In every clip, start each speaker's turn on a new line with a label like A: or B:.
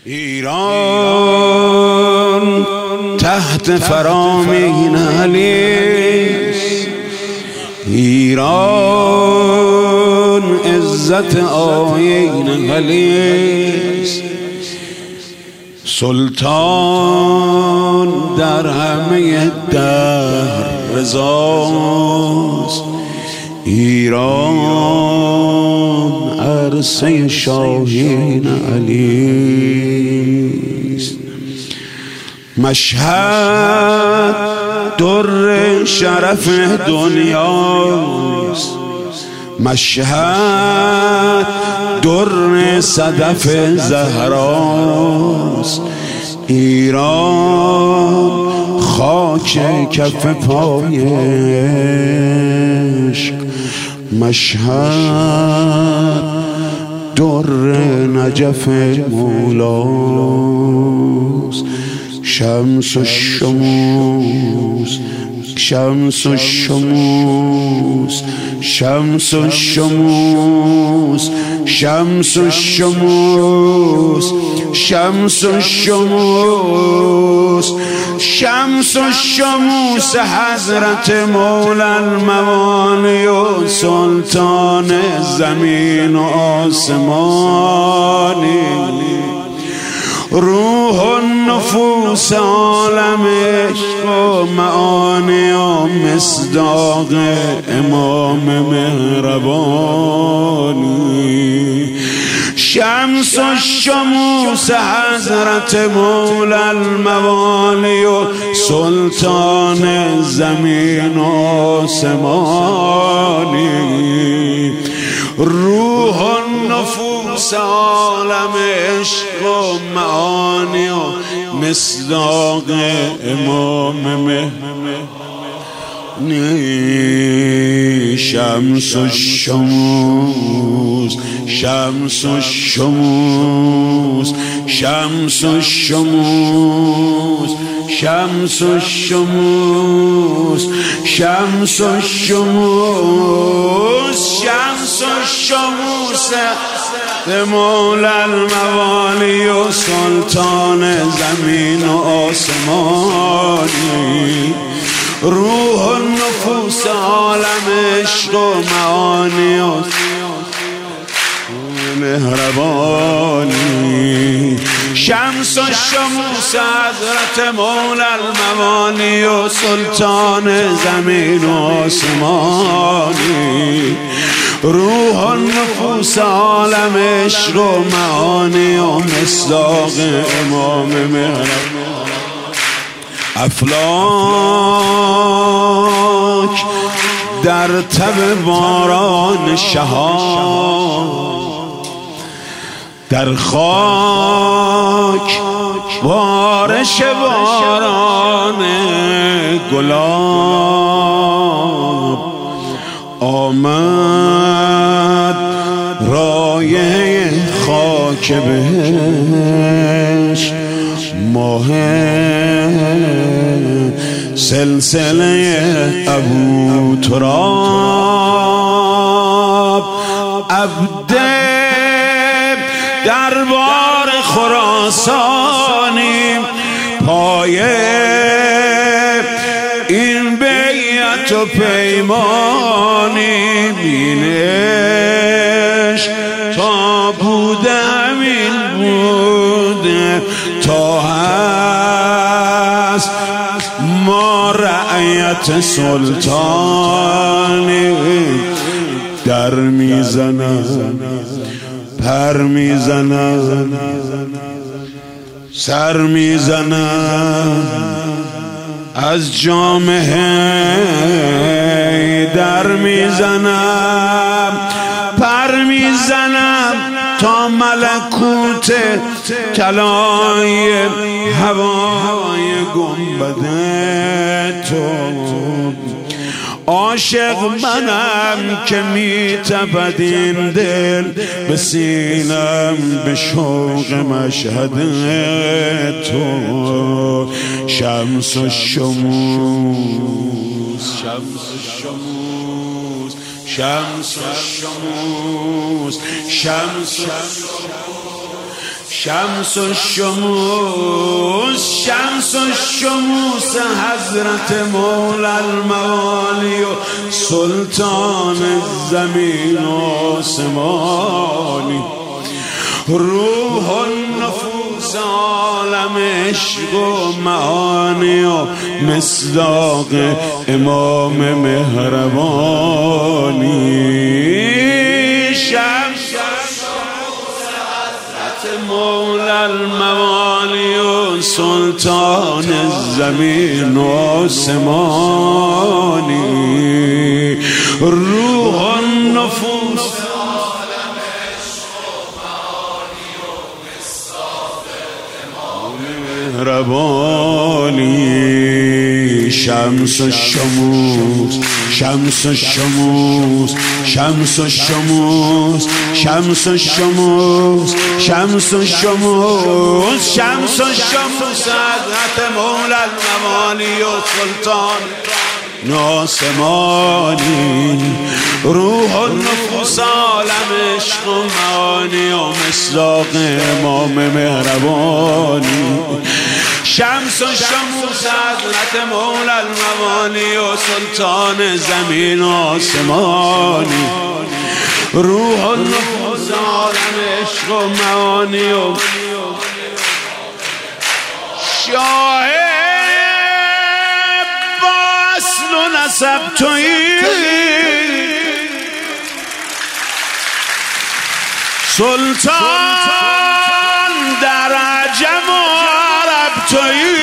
A: ایران تحت فرامین علیست، ایران عزت آیین علیست، سلطان در همه دهر رضاست، ایران عرصه شاهین علیست. مشهد در شرف دنیاست، مشهد در صدف زهراست، ایران خاک کف پای عشق، مشهد در نجف مولاست. شمس الشموس، شمس الشموس، شمس الشموس، شمس الشموس، شمس الشموس، شمس الشموس حضرت مولا الموانی و سلطان زمین و آسمانی، روح النفوس عالم عشق و معانی و مصداق امام مهربانی. شمس الشموس حضرت مولا الموانی و سلطان زمین و آسمانی، روح النفوس عالم عشق و معانی و مصداق امام مهربانی. شمس الشموس، شمس الشموس، شمس الشموس، شمس الشموس، شمس الشموس، شمس الشموس مولا الموانی و سلطان زمین و آسمانی، روح النفوس عالم عشق و معانی و مهربانی. شمس الشموس حضرت مولا الموانی و سلطان زمین و آسمانی، روح النفوس عالم عشق و معانی و مصداق امام مهربان. افلاک در تب باران شهاب، در خاک بارش باران گلاب، آمد رایه خاک بهشت، ماه سلسله ابو تراب، عبد دربار خراسانی، پایه این بیعت و پیمانی، بینش تا بوده همین بوده تا هست، ما رعیت سلطانی. در میزنم، پر میزنم، سر میزنم، از جامعه در میزنم، پر میزنم تا ملکوت طلای هوای گنبد تو. عاشق منم که میتپد این دل به سینم به شوق مشهد تو. شمس الشموس، شمس الشموس، شمس الشموس، شمس شمس الشموس شمس الشموس حضرت مولا الموالی و سلطان زمین و آسمانی، روح النفوس عالم عشق و معانی و مصداق امام مهربانی. شمس مولا الموالی و سلطان زمین و آسمانی، روح النفوس عالم عشق و معانی و مصداق امام مهربانی. شمس الشموس شمس الشموس شمس الشموس شمس الشموس شمس الشموس شمس الشموس حضرت مولا الموالی و سلطان آسمانی، روح النفوس عالم عشق و معانی و مصداق امام مهربانی. شمس الشموس حضرت مولا الموالی و سلطان زمین و آسمانی، روح النفوس عالم عشق و معانی و شاهد با اصل و نسب تویی، سلطان در عجم و عرب تویی،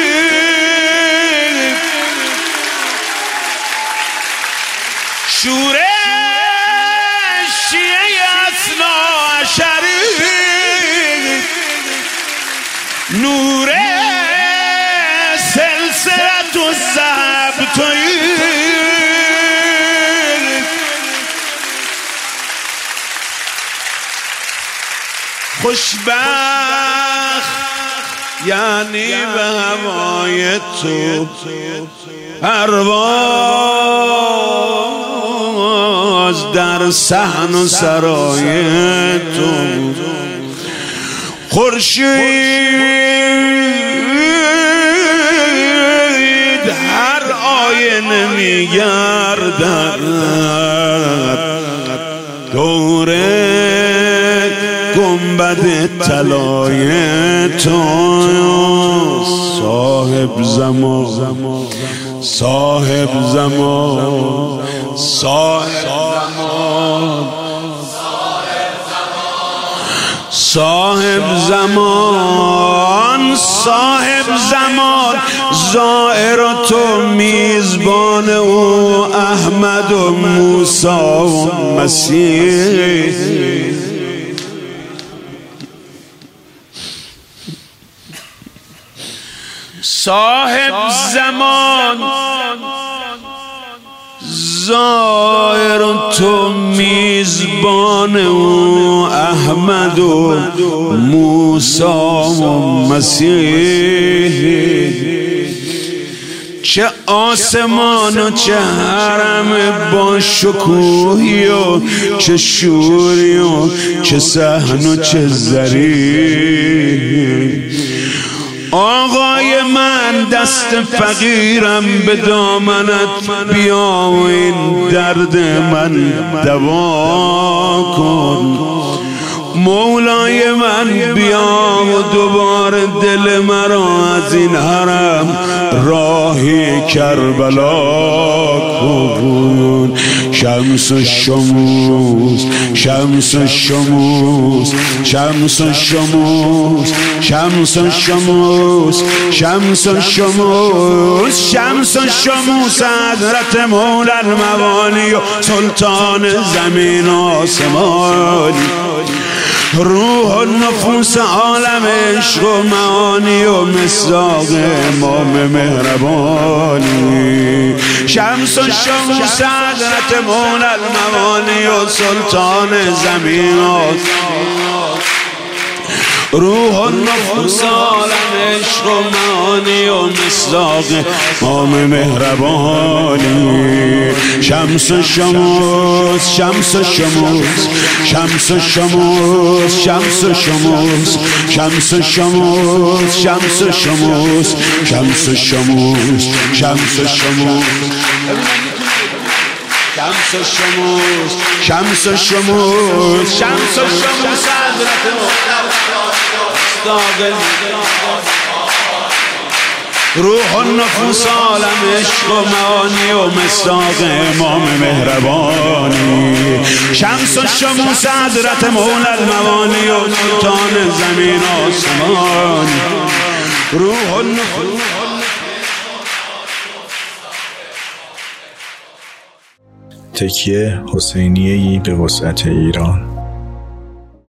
A: شورش شیعه اصلا عشری، نور سلسلت الذهب تویی، خوشبخت یعنی به هوای تو پرواز در صحن و سرای تو، خورشید هر آینه میگردد دوره گنبد طلای تو، صاحب زمان صاحب زمان صاحب زمان صاحب زمان صاحب زمان، زائر تو میزبان او احمد و موسی و مسیح. صاحب زمان زائر تو میزبان و احمد و موسی و مسیح، چه آسمان و چه حرم با شکوهی و چه شوری و چه صحن و چه زری. آقای من دست فقیرم به دامنت بیا و این درد من دوا کن، مولای من بیا و دوباره دل مرا از این حرم راهی کربلا کن. شمس الشموس شمس الشموس شمس الشموس شمس الشموس شمس الشموس شمس الشموس حضرت مولا الموالی و سلطان زمین و آسمانی، روح النفوس عالم عشق و معانی و مصداق امام مهربانی. شمس الشموس حضرت مولا الموالی و سلطان زمین و روح و نفوس عالم عشق و معانی و مصداق امام مهربانی. شمس و شموس شمس و شموس شمس و شموس شمس و شموس شمس و شموس شمس و شموس شمس و شموس شمس و شموس شمس و شموس شمس و شموس شمس و شموس حضرت روح و نفوس عالم عشق و معانی و مصداق امام مهربانی. شمس و شموس حضرت مولا الموانی و سلطان زمین آسمان. روح و نفوس
B: تکیه حسینیه‌ای به وسعت ایران.